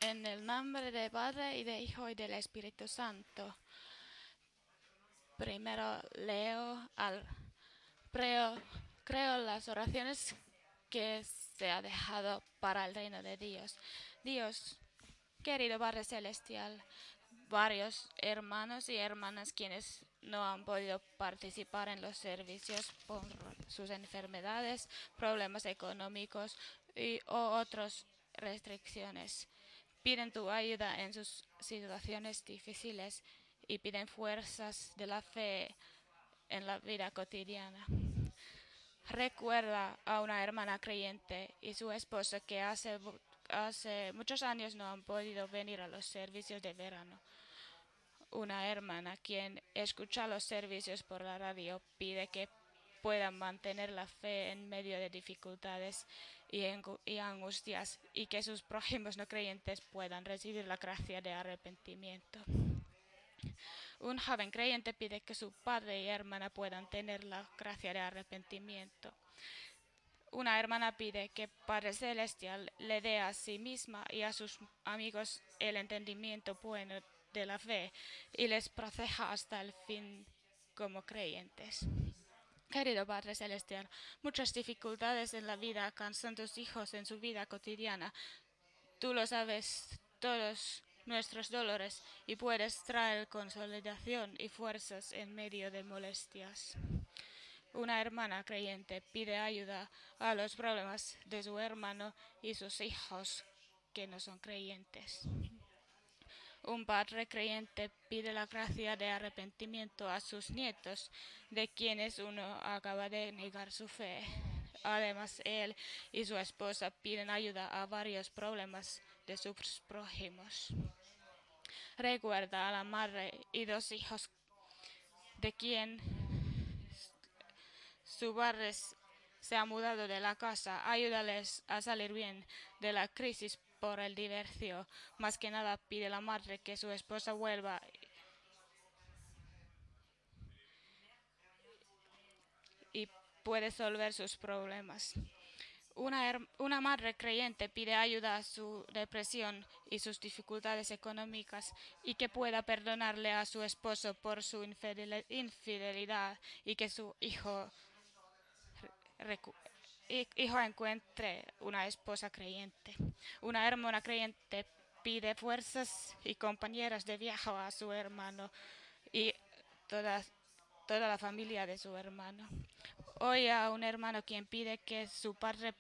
En el nombre del Padre y del Hijo y del Espíritu Santo. Primero creo, creo las oraciones que se ha dejado para el reino de Dios. Dios, querido Padre Celestial, varios hermanos y hermanas quienes no han podido participar en los servicios por sus enfermedades, problemas económicos o otras restricciones. Piden tu ayuda en sus situaciones difíciles y piden fuerzas de la fe en la vida cotidiana. Recuerda a una hermana creyente y su esposo que hace muchos años no han podido venir a los servicios de verano. Una hermana quien escucha los servicios por la radio pide que puedan mantener la fe en medio de dificultades y angustias y que sus prójimos no creyentes puedan recibir la gracia de arrepentimiento. Un joven creyente pide que su padre y hermana puedan tener la gracia de arrepentimiento. Una hermana pide que Padre Celestial le dé a sí misma y a sus amigos el entendimiento bueno de la fe y les proteja hasta el fin como creyentes. Querido Padre Celestial, muchas dificultades en la vida alcanzan tus hijos en su vida cotidiana. Tú lo sabes todos nuestros dolores y puedes traer consolidación y fuerzas en medio de molestias. Una hermana creyente pide ayuda a los problemas de su hermano y sus hijos que no son creyentes. Un padre creyente pide la gracia de arrepentimiento a sus nietos, de quienes uno acaba de negar su fe. Además, él y su esposa piden ayuda a varios problemas de sus prójimos. Recuerda a la madre y dos hijos de quien su padre se ha mudado de la casa. Ayúdales a salir bien de la crisis por el divorcio. Más que nada pide la madre que su esposa vuelva y puede resolver sus problemas. Una madre creyente pide ayuda a su depresión y sus dificultades económicas y que pueda perdonarle a su esposo por su infidelidad y que su hijo encuentre una esposa creyente. Una hermana creyente pide fuerzas y compañeras de viaje a su hermano y toda, toda la familia de su hermano. Hoy a un hermano quien pide que su padre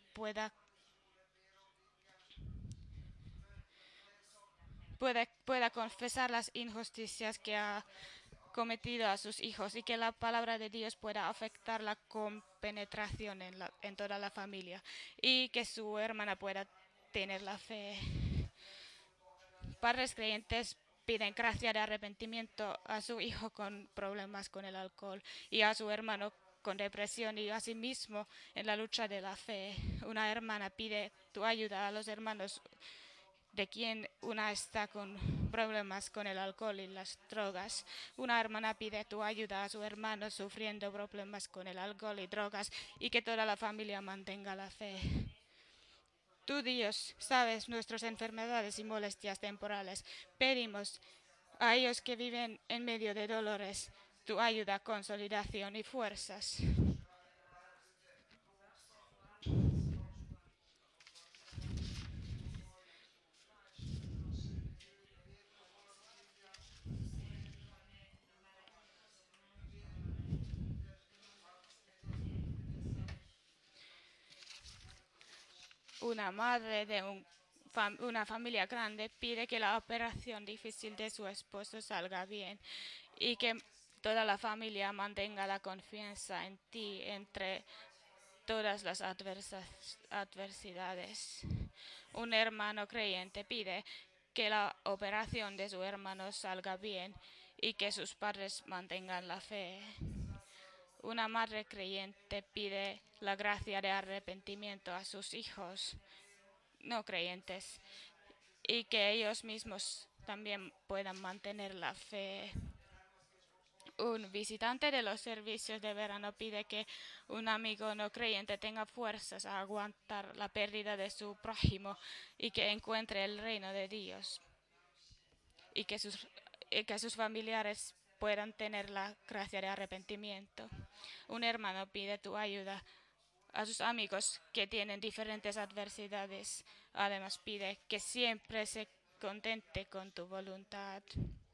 pueda confesar las injusticias que ha cometido a sus hijos y que la palabra de Dios pueda afectar la compenetración en toda la familia y que su hermana pueda tener la fe. Padres creyentes piden gracia de arrepentimiento a su hijo con problemas con el alcohol y a su hermano con depresión y asimismo en la lucha de la fe. Una hermana pide tu ayuda a los hermanos de quien una está con problemas con el alcohol y las drogas. Una hermana pide tu ayuda a su hermano sufriendo problemas con el alcohol y drogas y que toda la familia mantenga la fe. Tú, Dios, sabes nuestras enfermedades y molestias temporales. Pedimos a ellos que viven en medio de dolores tu ayuda, consolidación y fuerzas. Una madre de una familia grande pide que la operación difícil de su esposo salga bien y que toda la familia mantenga la confianza en ti entre todas las adversidades. Un hermano creyente pide que la operación de su hermano salga bien y que sus padres mantengan la fe. Una madre creyente pide la gracia de arrepentimiento a sus hijos no creyentes y que ellos mismos también puedan mantener la fe. Un visitante de los servicios de verano pide que un amigo no creyente tenga fuerzas a aguantar la pérdida de su prójimo y que encuentre el reino de Dios y que sus familiares puedan tener la gracia de arrepentimiento. Un hermano pide tu ayuda a sus amigos que tienen diferentes adversidades. Además pide que siempre se contente con tu voluntad.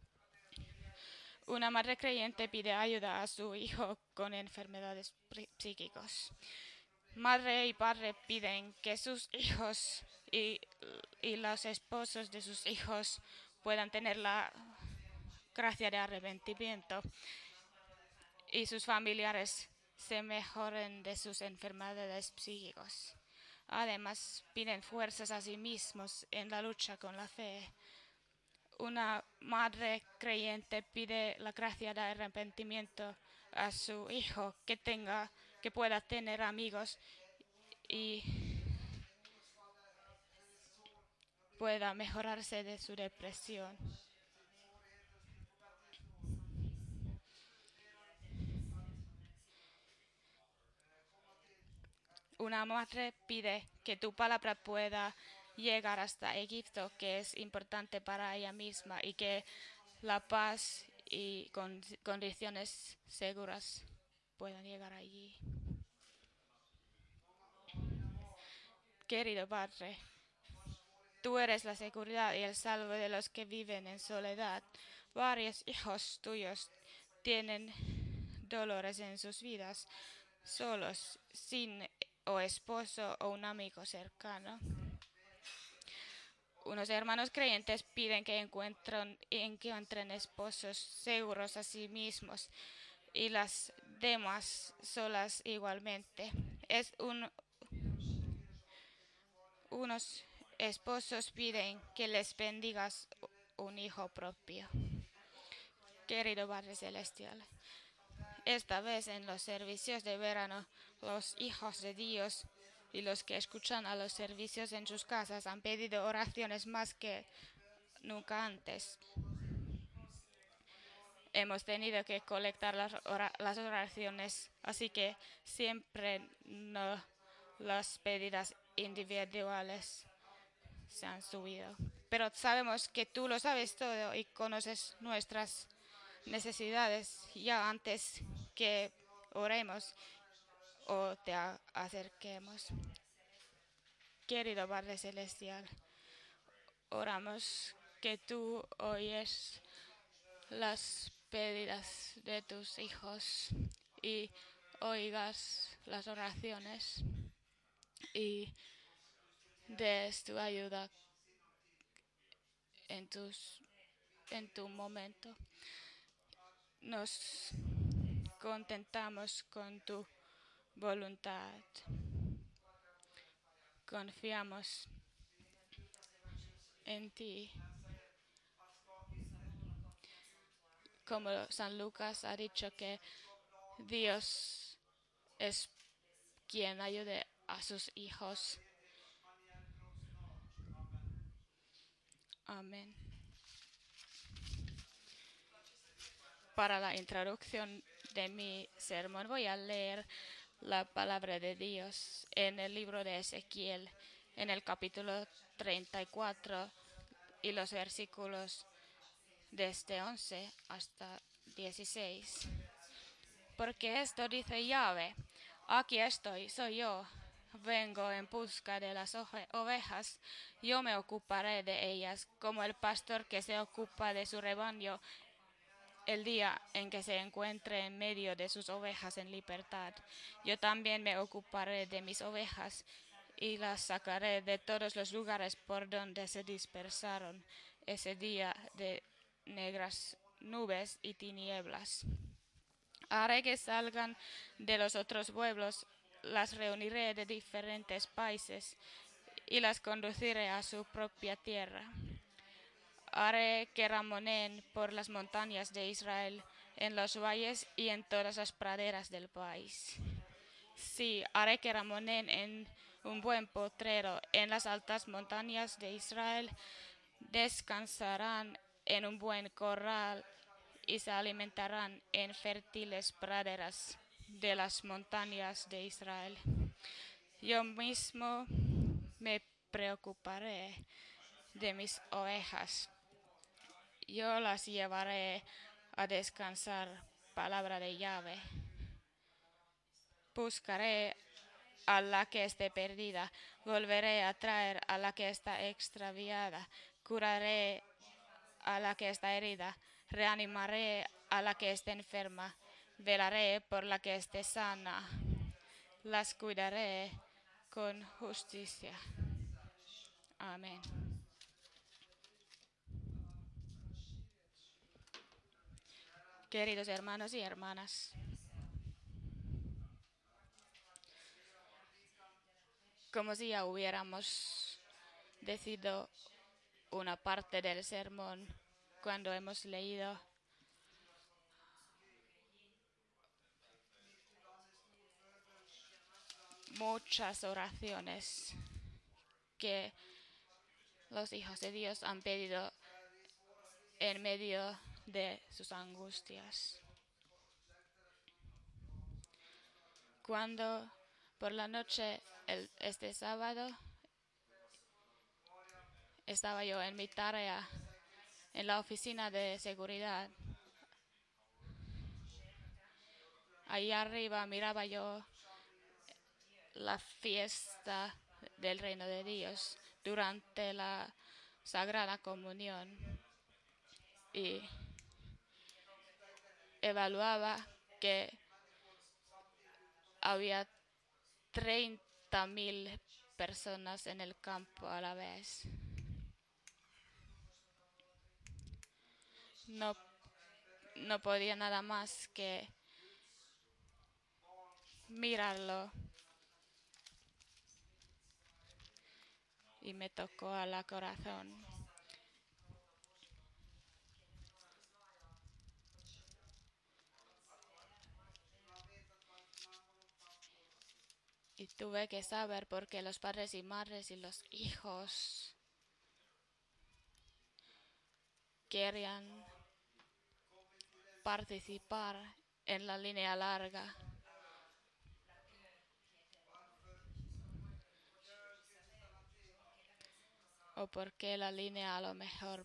Una madre creyente pide ayuda a su hijo con enfermedades psíquicas. Madre y padre piden que sus hijos y los esposos de sus hijos puedan tener la gracia de arrepentimiento y sus familiares se mejoren de sus enfermedades psíquicas. Además, piden fuerzas a sí mismos en la lucha con la fe. Una madre creyente pide la gracia de arrepentimiento a su hijo que pueda tener amigos y pueda mejorarse de su depresión. Una madre pide que tu palabra pueda llegar hasta Egipto, que es importante para ella misma, y que la paz y condiciones seguras puedan llegar allí. Querido Padre, tú eres la seguridad y el salvo de los que viven en soledad. Varios hijos tuyos tienen dolores en sus vidas, solos, sin o esposo o un amigo cercano. Unos hermanos creyentes piden que encuentren esposos seguros a sí mismos y las demás solas igualmente. Unos esposos piden que les bendigas un hijo propio. Querido Padre Celestial, esta vez en los servicios de verano, los hijos de Dios y los que escuchan a los servicios en sus casas han pedido oraciones más que nunca antes. Hemos tenido que colectar las oraciones, así que siempre no las pedidas individuales se han subido. Pero sabemos que tú lo sabes todo y conoces nuestras necesidades ya antes que oremos o te acerquemos. Querido Padre Celestial, oramos que tú oyes las pedidas de tus hijos y oigas las oraciones y des tu ayuda en, en tu momento. Nos contentamos con tu voluntad. Confiamos en ti. Como San Lucas ha dicho que Dios es quien ayude a sus hijos. Amén. Para la introducción de mi sermón voy a leer la palabra de Dios en el libro de Ezequiel, en el capítulo 34 y los versículos desde 11 hasta 16. Porque esto dice Yahvé: aquí estoy, soy yo. Vengo en busca de las ovejas. Yo me ocuparé de ellas, como el pastor que se ocupa de su rebaño el día en que se encuentre en medio de sus ovejas en libertad. Yo también me ocuparé de mis ovejas y las sacaré de todos los lugares por donde se dispersaron ese día de negras nubes y tinieblas. Haré que salgan de los otros pueblos, las reuniré de diferentes países y las conduciré a su propia tierra. Haré que ramoneen por las montañas de Israel, en los valles y en todas las praderas del país. Sí, haré que ramoneen en un buen potrero, en las altas montañas de Israel. Descansarán en un buen corral y se alimentarán en fértiles praderas de las montañas de Israel. Yo mismo me preocuparé de mis ovejas. Yo las llevaré a descansar. Palabra de Yahvé. Buscaré a la que esté perdida, volveré a traer a la que está extraviada, curaré a la que está herida, reanimaré a la que esté enferma, velaré por la que esté sana, las cuidaré con justicia. Amén. Queridos hermanos y hermanas, como si ya hubiéramos decidido una parte del sermón cuando hemos leído muchas oraciones que los hijos de Dios han pedido en medio de sus angustias. Cuando por la noche este sábado estaba yo en mi tarea en la oficina de seguridad, ahí arriba miraba yo la fiesta del reino de Dios durante la Sagrada Comunión y evaluaba que había 30.000 personas en el campo a la vez. No, no podía nada más que mirarlo y me tocó a la corazón. Y tuve que saber por qué los padres y madres y los hijos querían participar en la línea larga. O por qué la línea a lo mejor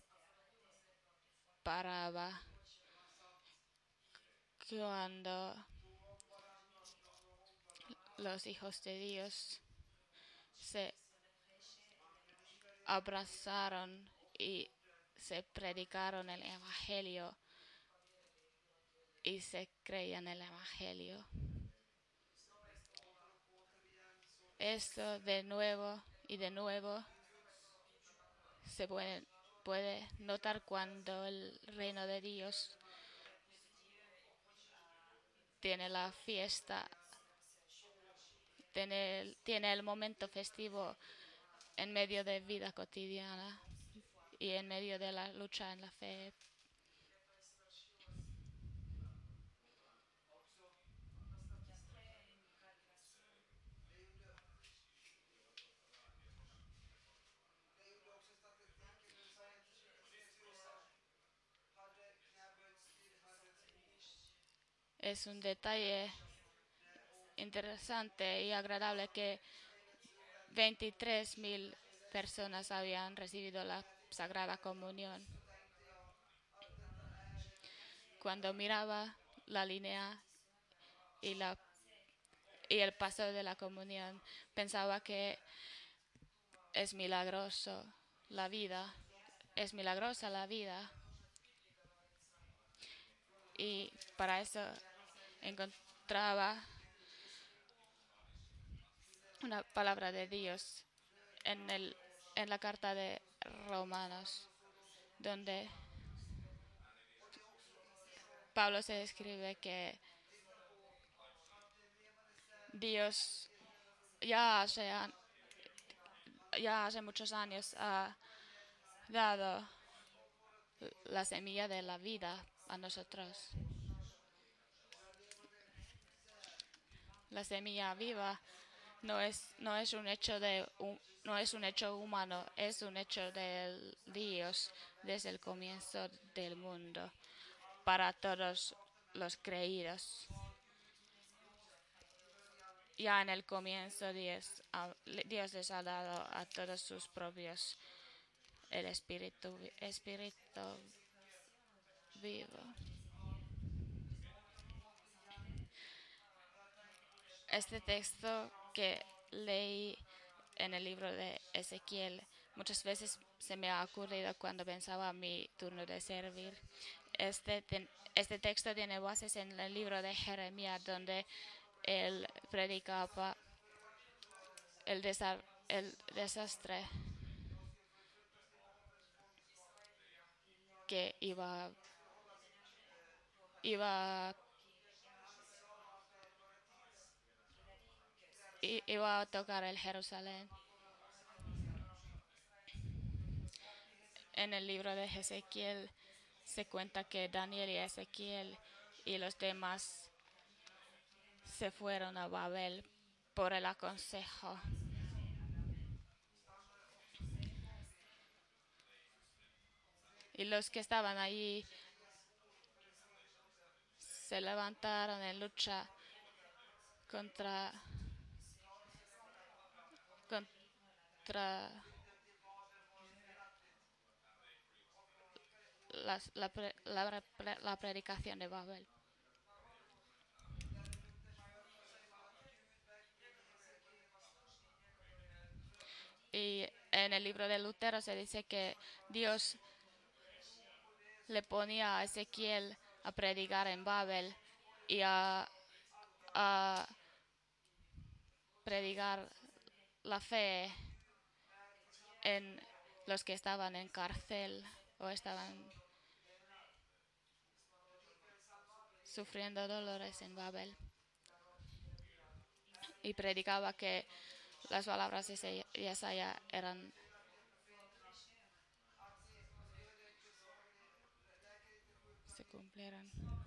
paraba cuando los hijos de Dios se abrazaron y se predicaron el Evangelio y se creían el Evangelio. Esto de nuevo y de nuevo se puede notar cuando el reino de Dios tiene la fiesta, tiene el momento festivo en medio de vida cotidiana y en medio de la lucha en la fe. Es un detalle interesante y agradable que 23.000 personas habían recibido la Sagrada Comunión. Cuando miraba la línea y, y el paso de la comunión, pensaba que es milagroso la vida, es milagrosa la vida. Y para eso encontraba una palabra de Dios en la carta de Romanos, donde Pablo se describe que Dios ya hace, ya hace muchos años ha dado la semilla de la vida a nosotros. La semilla viva no es un hecho no es un hecho humano, es un hecho de Dios desde el comienzo del mundo. para todos los creídos. Ya en el comienzo Dios les ha dado a todos sus propios el espíritu vivo. Este texto que leí en el libro de Ezequiel muchas veces se me ha ocurrido cuando pensaba en mi turno de servir. Este texto tiene bases en el libro de Jeremías, donde él predicaba el desastre que iba, iba a tocar el Jerusalén. En el libro de Ezequiel se cuenta que Daniel y Ezequiel y los demás se fueron a Babel por el consejo. Y los que estaban allí se levantaron en lucha contra, contra la predicación de Babel. Y en el libro de Lutero se dice que Dios le ponía a Ezequiel a predicar en Babel y a predicar la fe en los que estaban en cárcel o estaban sufriendo dolores en Babel. Y predicaba que las palabras de Yesaya se cumplieran.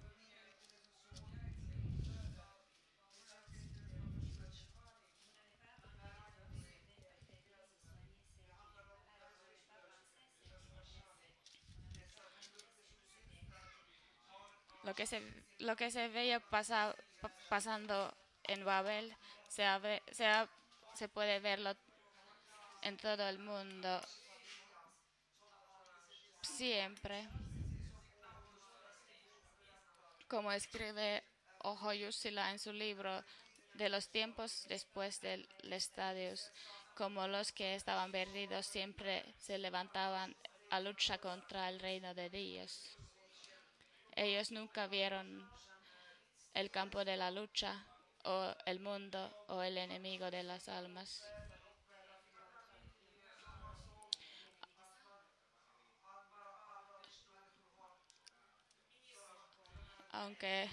Lo que se veía pasando en Babel se puede verlo en todo el mundo siempre. Como escribe Ojo Yusila en su libro de los tiempos después del estadios, como los que estaban perdidos siempre se levantaban a lucha contra el reino de Dios. Ellos nunca vieron el campo de la lucha o el mundo o el enemigo de las almas. Aunque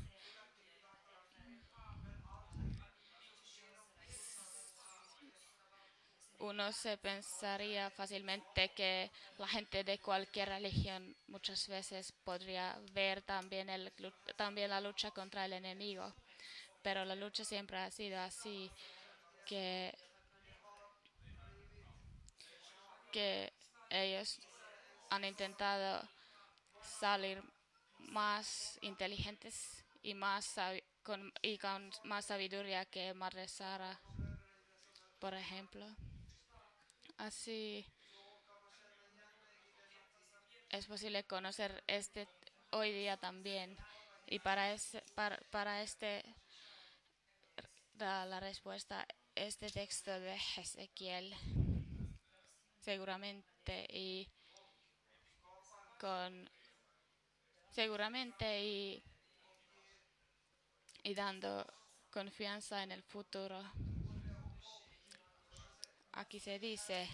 uno se pensaría fácilmente que la gente de cualquier religión muchas veces podría ver también la lucha contra el enemigo, pero la lucha siempre ha sido así, que, que ellos han intentado salir más inteligentes y con más sabiduría que Madre Sara, por ejemplo. Así es posible conocer hoy día también. Y para da la respuesta este texto de Ezequiel, seguramente con seguramente y dando confianza en el futuro. Aquí se dice: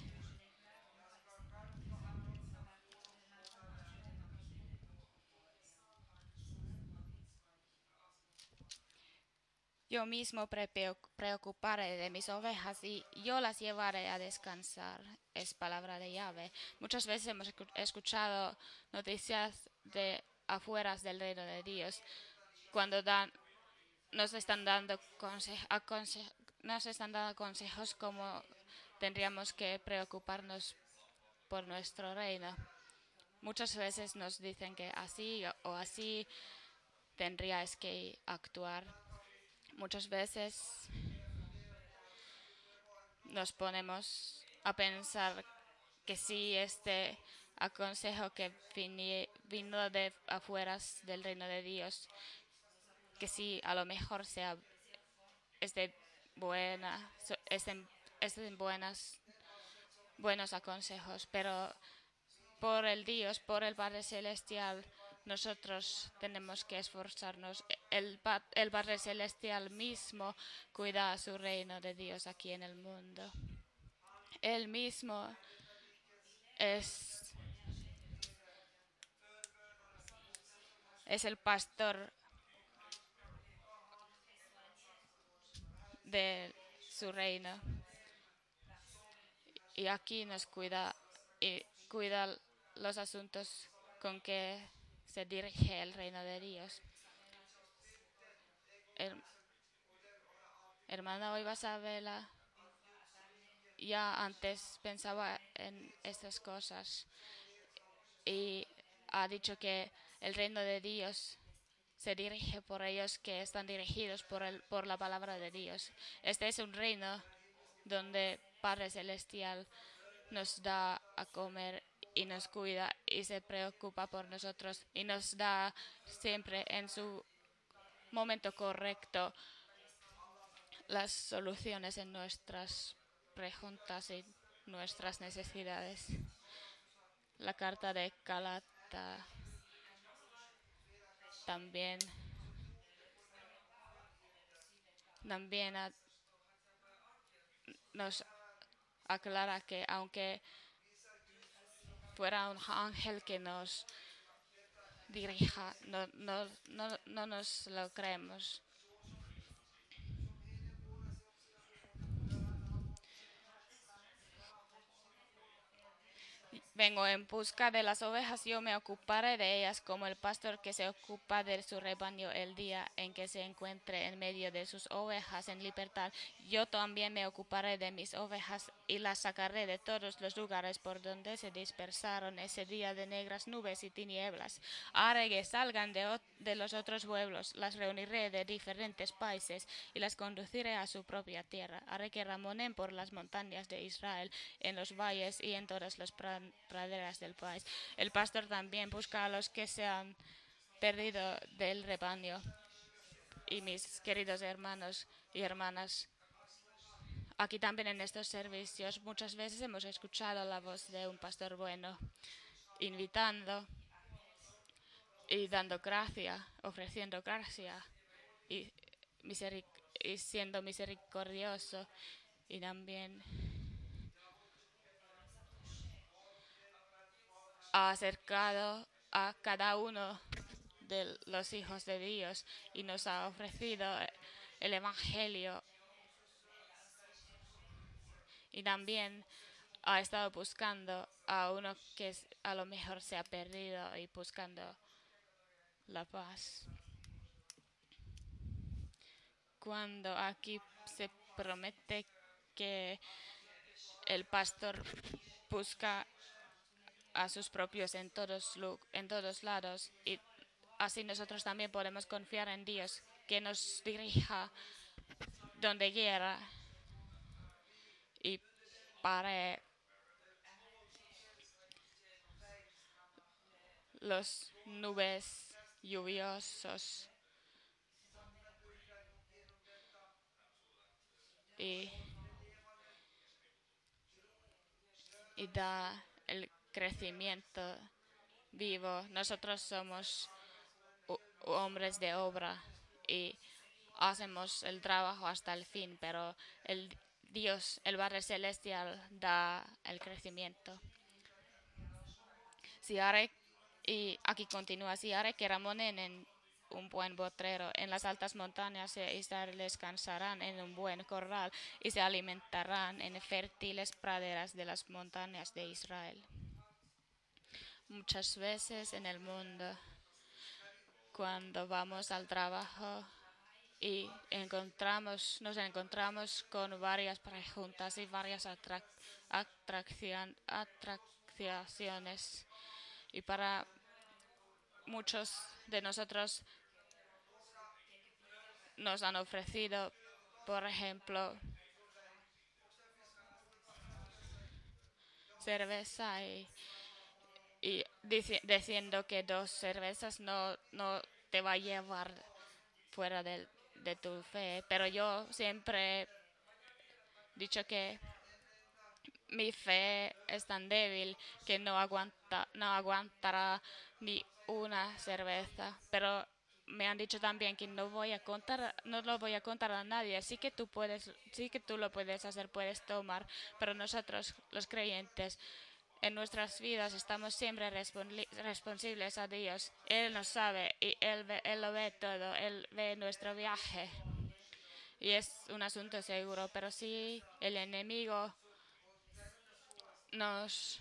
yo mismo preocuparé de mis ovejas y yo las llevaré a descansar. Es palabra de Yahvé. Muchas veces hemos escuchado noticias de afueras del reino de Dios cuando nos están dando consejos como tendríamos que preocuparnos por nuestro reino. Muchas veces nos dicen que así o así tendrías que actuar. Muchas veces nos ponemos a pensar que si este aconsejo que vino de afuera del reino de Dios, que si a lo mejor sea es de buena, es de buenos aconsejos, pero por el Dios, por el Padre Celestial, nosotros tenemos que esforzarnos. El Padre Celestial mismo cuida a su reino de Dios aquí en el mundo. Él mismo es, es el pastor de su reino y aquí nos cuida y cuida los asuntos con que se dirige el reino de Dios. Her- Hermana, hoy vas a verla. Ya antes pensaba en estas cosas y ha dicho que el reino de Dios se dirige por ellos que están dirigidos por la palabra de Dios. Este es un reino donde Padre Celestial nos da a comer y nos cuida y se preocupa por nosotros y nos da siempre en su momento correcto las soluciones en nuestras preguntas y nuestras necesidades. La carta de Galata también, también nos aclara que aunque fuera un ángel que nos dirija, no nos lo creemos. Vengo en busca de las ovejas, yo me ocuparé de ellas como el pastor que se ocupa de su rebaño el día en que se encuentre en medio de sus ovejas en libertad. Yo también me ocuparé de mis ovejas y las sacaré de todos los lugares por donde se dispersaron ese día de negras nubes y tinieblas. Haré que salgan de los otros pueblos, las reuniré de diferentes países y las conduciré a su propia tierra. Haré que ramonen por las montañas de Israel, en los valles y en todas las praderas del país. El pastor también busca a los que se han perdido del rebaño. Y mis queridos hermanos y hermanas, aquí también en estos servicios muchas veces hemos escuchado la voz de un pastor bueno, invitando y dando gracia, ofreciendo gracia y, y siendo misericordioso y también ha acercado a cada uno de los hijos de Dios y nos ha ofrecido el Evangelio y también ha estado buscando a uno que a lo mejor se ha perdido y buscando la paz. Cuando aquí se promete que el pastor busca a sus propios en todos lados y así nosotros también podemos confiar en Dios que nos dirija donde quiera y pare los nubes lluviosos y, y da el crecimiento vivo. Nosotros somos hombres de obra y hacemos el trabajo hasta el fin, pero el Dios, el Padre Celestial, da el crecimiento. Si haré, y aquí continúa, si haré que ramonen en un buen potrero, en las altas montañas y descansarán en un buen corral y se alimentarán en fértiles praderas de las montañas de Israel. Muchas veces en el mundo, cuando vamos al trabajo y nos encontramos con varias preguntas y varias atracciones Y para muchos de nosotros nos han ofrecido, por ejemplo, cerveza y diciendo que dos cervezas no te va a llevar fuera de tu fe. Pero yo siempre he dicho que mi fe es tan débil que no aguantará ni una cerveza. Pero me han dicho también que no lo voy a contar a nadie, sí que tú lo puedes hacer, puedes tomar, pero nosotros, los creyentes, en nuestras vidas estamos siempre responsables a Dios. Él nos sabe y Él lo ve todo, Él ve nuestro viaje. Y es un asunto seguro, pero si el enemigo nos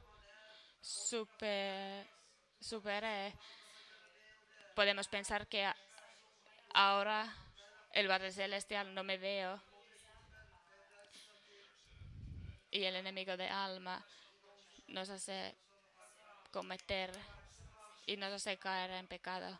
super, supere, podemos pensar que ahora el Padre Celestial no me veo y el enemigo de alma nos hace cometer y nos hace caer en pecado.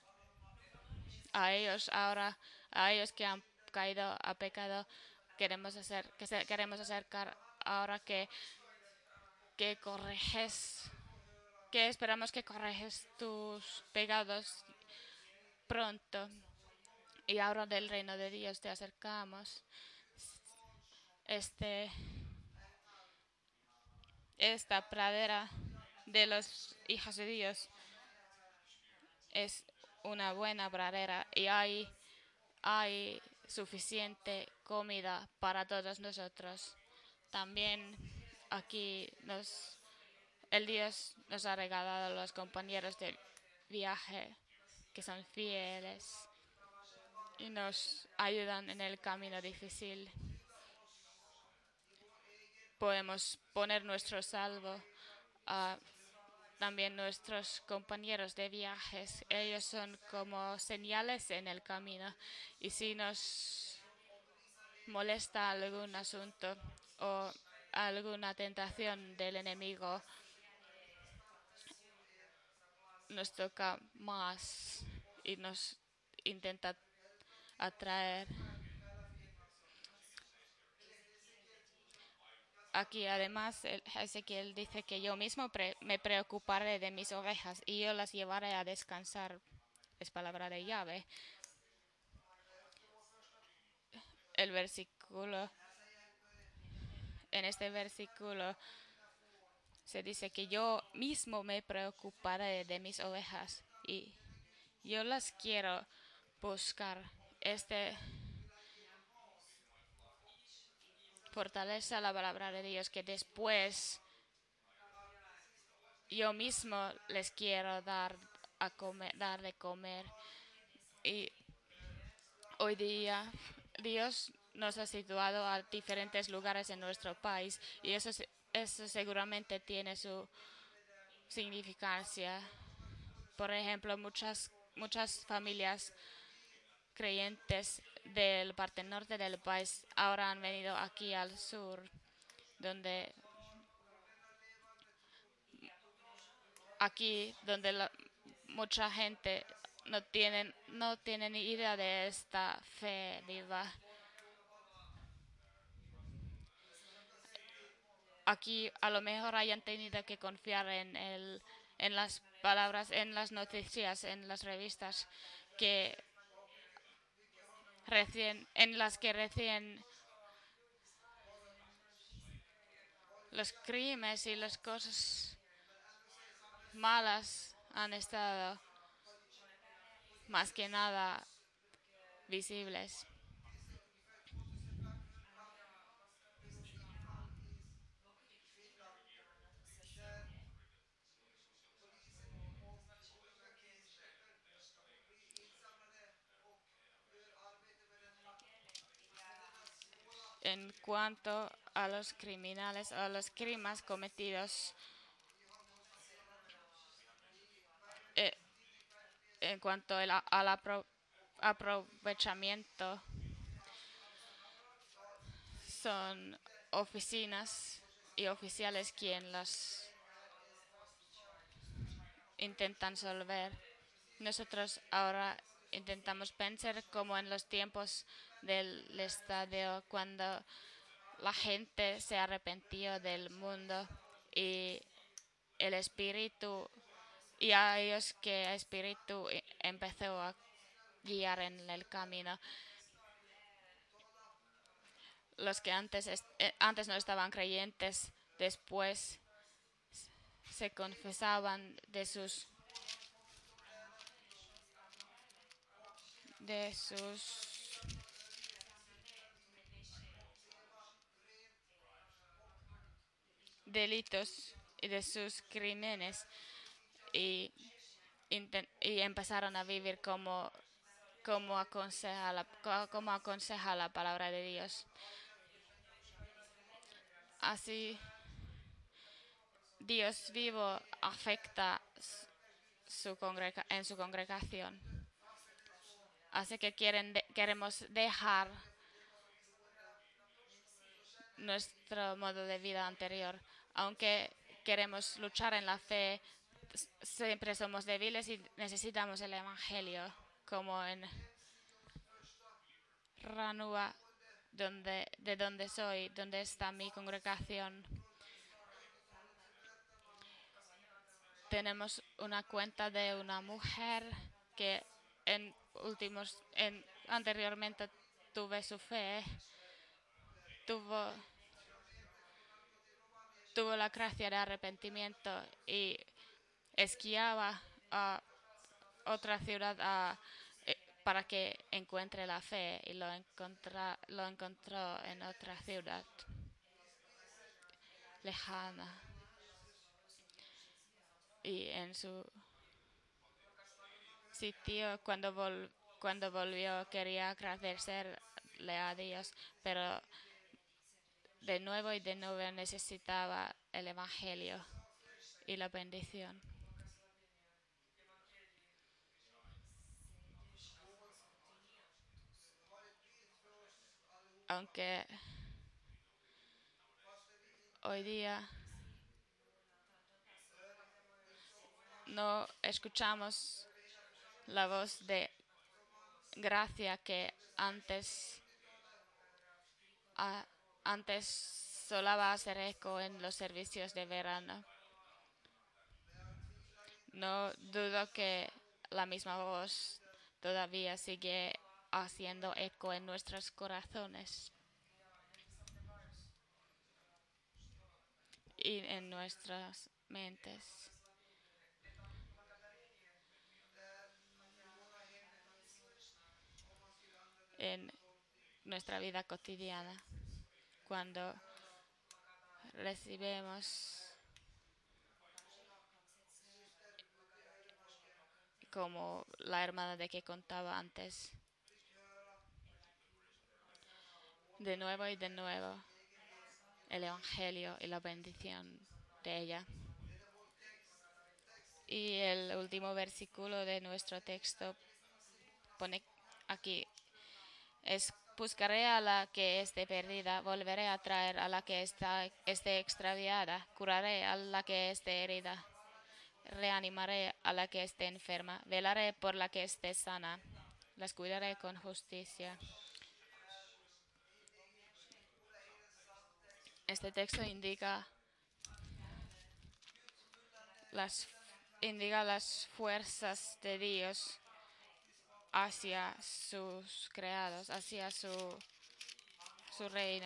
A ellos ahora, a ellos que han caído a pecado, queremos acercar ahora que correges, que esperamos que correges tus pecados pronto. Y ahora del reino de Dios te acercamos. Este, esta pradera de los hijos de Dios es una buena pradera y hay suficiente comida para todos nosotros. También aquí el Dios nos ha regalado los compañeros de viaje que son fieles y nos ayudan en el camino difícil. Podemos poner nuestro salvo a también nuestros compañeros de viajes. Ellos son como señales en el camino y si nos molesta algún asunto o alguna tentación del enemigo, nos toca más y nos intenta atraer. Aquí además Ezequiel dice que yo mismo me preocuparé de mis ovejas y yo las llevaré a descansar. Es palabra de llave. El versículo, en este versículo se dice que yo mismo me preocuparé de mis ovejas y yo las quiero buscar. Este fortaleza la palabra de Dios que después yo mismo les quiero dar de comer. Y hoy día Dios nos ha situado a diferentes lugares en nuestro país y eso seguramente tiene su significancia. Por ejemplo, muchas familias creyentes del parte norte del país ahora han venido aquí al sur, donde mucha gente no tienen ni idea de esta fe viva. Aquí a lo mejor hayan tenido que confiar en las palabras, en las noticias, en las revistas que en las que recién los crímenes y las cosas malas han estado más que nada visibles. En cuanto a los criminales o los crímenes cometidos, eh, en cuanto al aprovechamiento, son oficinas y oficiales intentan resolver. Nosotros ahora intentamos pensar como en los tiempos del estadio, cuando la gente se arrepintió del mundo y el espíritu, y a ellos que el espíritu empezó a guiar en el camino. Los que antes no estaban creyentes, después se confesaban de sus delitos y de sus crímenes y, y empezaron a vivir como aconseja la palabra de Dios. Así Dios vivo afecta en su congregación. Así que queremos dejar nuestro modo de vida anterior. Aunque queremos luchar en la fe, siempre somos débiles y necesitamos el Evangelio, como en Ranua, de donde soy, donde está mi congregación. Tenemos una cuenta de una mujer que anteriormente tuve su fe, tuvo, tuvo la gracia de arrepentimiento y esquiaba a otra ciudad para que encuentre la fe y lo encontró en otra ciudad lejana. Y en su sitio, cuando volvió, quería agradecerle a Dios, pero de nuevo y de nuevo necesitaba el Evangelio y la bendición. Aunque hoy día no escuchamos la voz de gracia que a- antes solaba hacer eco en los servicios de verano. No dudo que la misma voz todavía sigue haciendo eco en nuestros corazones y en nuestras mentes, en nuestra vida cotidiana, cuando recibimos, como la hermana de que contaba antes, de nuevo y de nuevo el Evangelio y la bendición de ella. Y el último versículo de nuestro texto pone aquí: buscaré a la que esté perdida, volveré a traer a la que esté extraviada, curaré a la que esté herida, reanimaré a la que esté enferma, velaré por la que esté sana, las cuidaré con justicia. Este texto las, indica las fuerzas de Dios hacia sus creados, hacia su reino.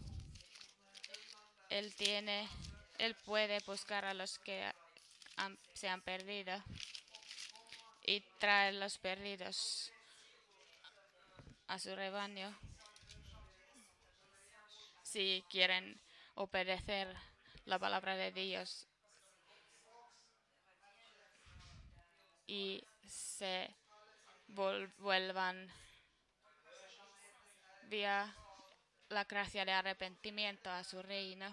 Él tiene, Él puede buscar a los que se han perdido y traer los perdidos a su rebaño si quieren obedecer la palabra de Dios y se vuelvan vía la gracia de arrepentimiento a su reino.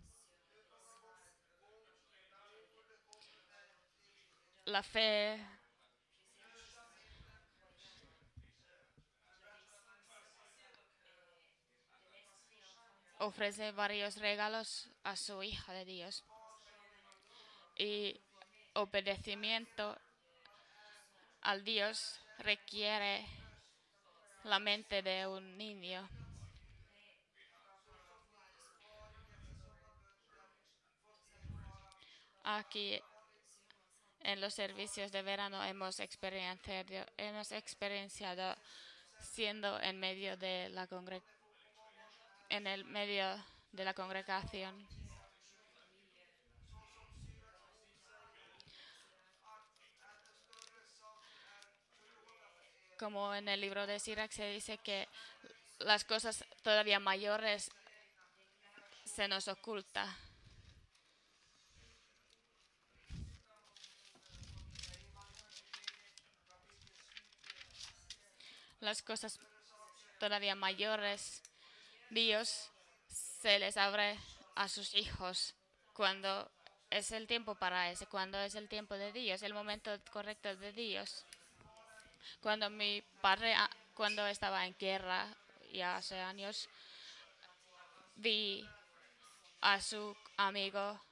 La fe ofrece varios regalos a su Hijo de Dios y obedecimiento al Dios requiere la mente de un niño. Aquí en los servicios de verano hemos experienciado siendo en el medio de la congregación. Como en el libro de Sirach se dice que las cosas todavía mayores se nos oculta. Las cosas todavía mayores, Dios se les abre a sus hijos cuando es el tiempo para ese, cuando es el tiempo de Dios, el momento correcto de Dios. Cuando mi padre, cuando estaba en guerra, ya hace años, vi a su amigo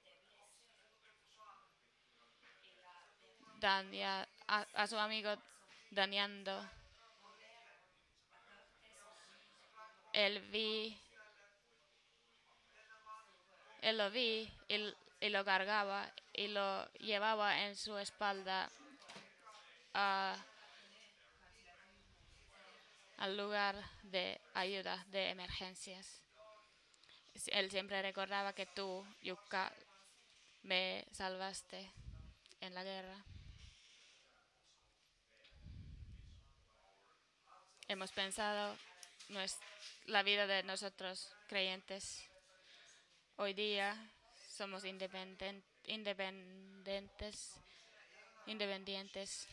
a su amigo dañando. Él vi, él lo vi y lo cargaba y lo llevaba en su espalda a- al lugar de ayuda de emergencias. Él siempre recordaba que tú, Yuka, me salvaste en la guerra. Hemos pensado la vida de nosotros creyentes. Hoy día somos independientes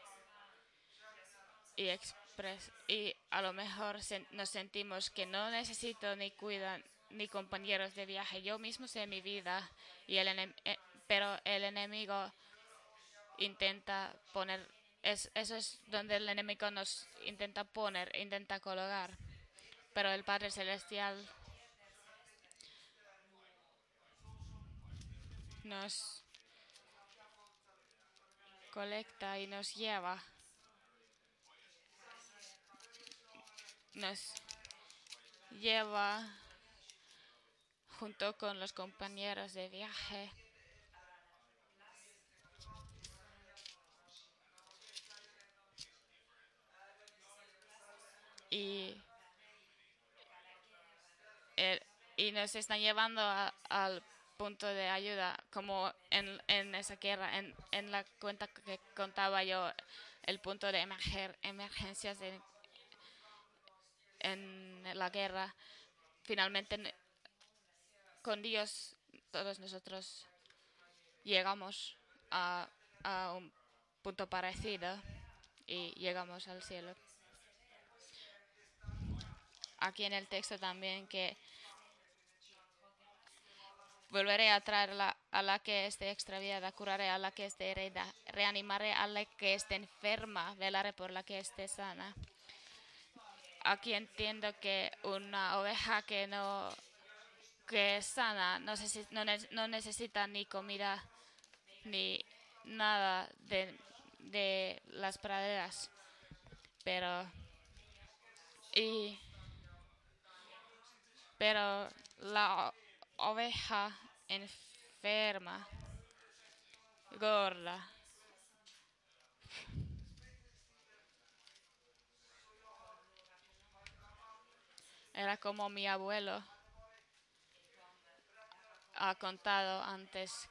y a lo mejor nos sentimos que no necesito ni cuidan ni compañeros de viaje. Yo mismo sé mi vida pero el enemigo intenta poner eso es donde el enemigo nos intenta poner, intenta colocar. Pero el Padre Celestial nos colecta y nos lleva junto con los compañeros de viaje y, eh, y nos están llevando al punto de ayuda, como en esa guerra, en la cuenta que contaba yo, el punto de emergencias en la guerra. Finalmente, con Dios, todos nosotros llegamos a, a un punto parecido y llegamos al cielo. Aquí en el texto también que volveré a traer a la que esté extraviada, curaré a la que esté herida, reanimaré a la que esté enferma, velaré por la que esté sana. Aquí entiendo que una oveja que es sana no necesita ni comida ni nada de las praderas, pero y pero la oveja enferma, gorda, era como mi abuelo ha contado antes,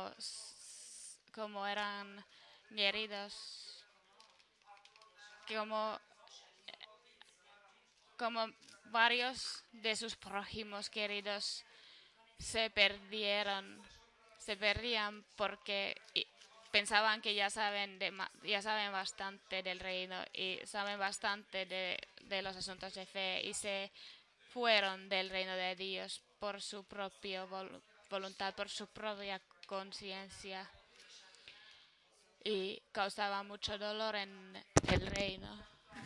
como eran heridos, como, como varios de sus prójimos queridos se perdieron, se perdían porque pensaban que ya saben bastante del reino y saben bastante de los asuntos de fe y se fueron del reino de Dios por su propia voluntad, por su propia conciencia y causaba mucho dolor en el reino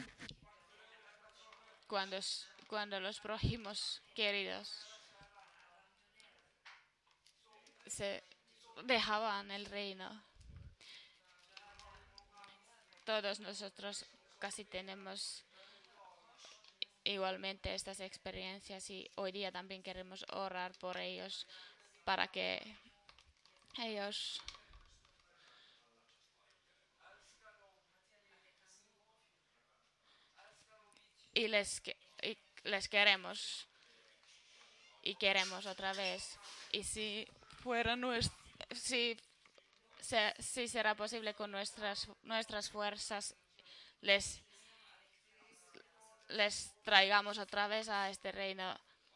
cuando los prójimos queridos se dejaban el reino. Todos nosotros casi tenemos igualmente estas experiencias y hoy día también queremos orar por ellos para que ellos y les queremos y queremos otra vez. Y si fuera si, si será posible con nuestras fuerzas, les, les traigamos otra vez a este reino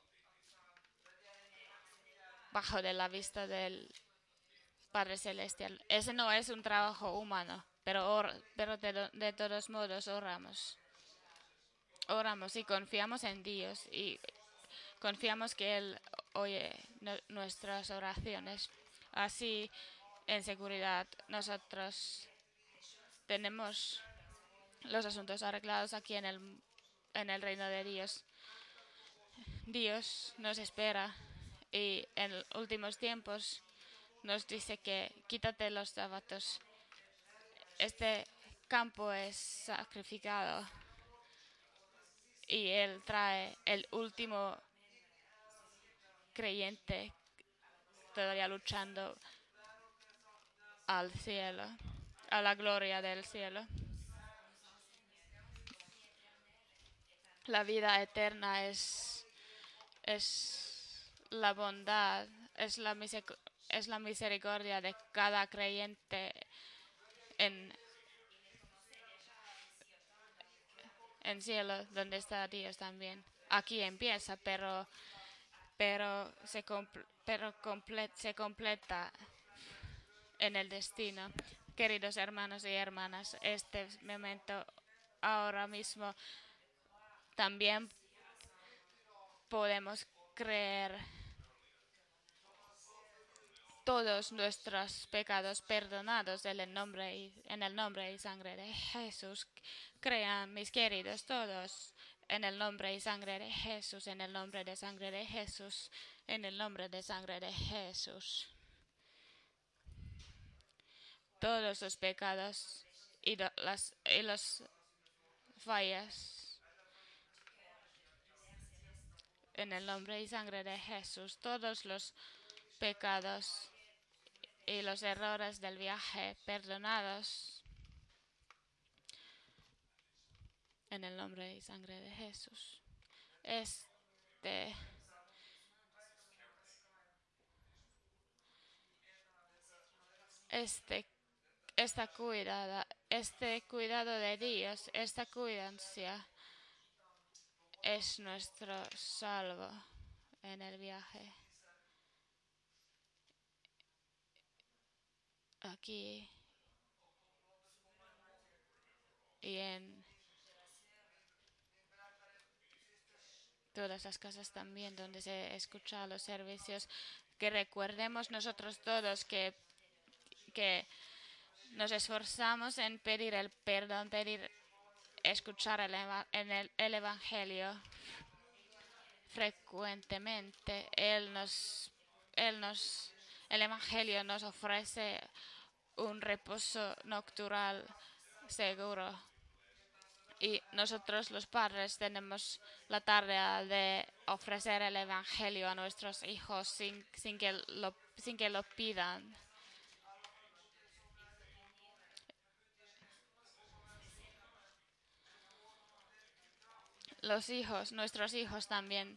bajo de la vista del Padre Celestial. Ese no es un trabajo humano, pero de todos modos oramos. Oramos y confiamos en Dios y confiamos que Él oye nuestras oraciones. Así, en seguridad, nosotros tenemos los asuntos arreglados aquí en el reino de Dios. Dios nos espera y en los últimos tiempos nos dice que quítate los zapatos. Este campo es sacrificado y Él trae el último creyente todavía luchando al cielo, a la gloria del cielo. La vida eterna es la bondad, es la misericordia de cada creyente en, en cielo, donde está Dios también. Aquí empieza, se completa en el destino. Queridos hermanos y hermanas, este momento ahora mismo también podemos creer todos nuestros pecados perdonados en el nombre y sangre de Jesús. Crean, mis queridos, todos en el nombre y sangre de Jesús, en el nombre de sangre de Jesús, en el nombre de sangre de Jesús. Todos los pecados y las fallas en el nombre y sangre de Jesús, todos los pecados y los errores del viaje perdonados en el nombre y sangre de Jesús. Este, este, este cuidado de Dios, esta cuidancia es nuestro salvo en el viaje. Aquí y en todas las casas también donde se escuchan los servicios, que recuerdemos nosotros todos que nos esforzamos en pedir el perdón, escuchar el Evangelio frecuentemente. El Evangelio nos ofrece un reposo nocturnal seguro. Y nosotros los padres tenemos la tarea de ofrecer el Evangelio a nuestros hijos sin que lo pidan. Nuestros hijos también,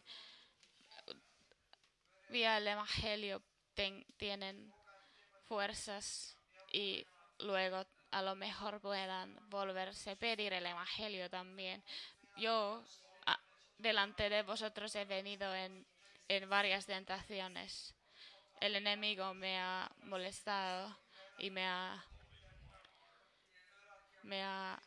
vía el Evangelio, tienen fuerzas y luego a lo mejor puedan volverse a pedir el Evangelio también. Yo delante de vosotros he venido en varias tentaciones. El enemigo me ha molestado y me ha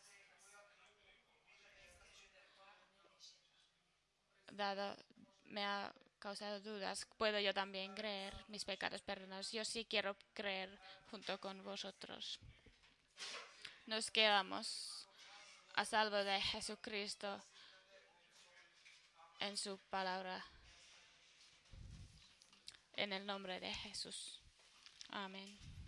dado, me ha causado dudas. ¿Puedo yo también creer mis pecados perdonados? Yo sí quiero creer junto con vosotros. Nos quedamos a salvo de Jesucristo en su palabra. En el nombre de Jesús. Amén.